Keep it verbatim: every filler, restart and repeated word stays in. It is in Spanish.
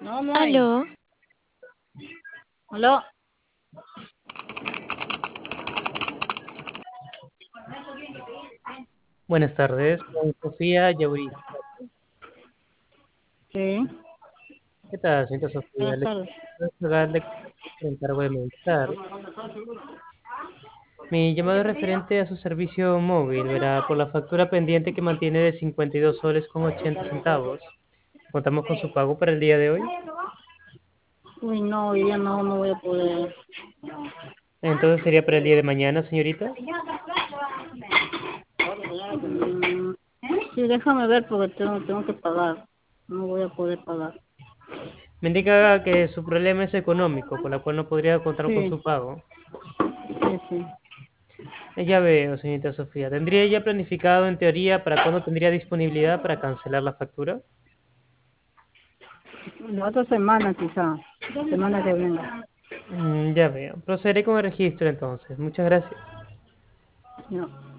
No, no hay. Aló, ¿Aló? Buenas tardes, con Sofía Yauri. Sí, ¿Qué tal, señorita Sofía? buenas Le tardes. quiero darle el encargo de meditar. Mi llamado es referente a su servicio móvil, verá, por la factura pendiente que mantiene de cincuenta y dos soles con ochenta centavos. Contamos con su pago para el día de hoy. Uy, no, hoy día no, no voy a poder. Entonces sería para el día de mañana, señorita. Mm, sí, déjame ver porque tengo, tengo que pagar. No voy a poder pagar. Me indica que su problema es económico, por la cual no podría contar con Sí, su pago. sí, sí. Eh, Ya veo, señorita Sofía. ¿Tendría ya planificado en teoría para cuándo tendría disponibilidad para cancelar la factura? La otra semana quizá, la semana que venga. Mm, ya veo. Procederé con el registro entonces. Muchas gracias. No.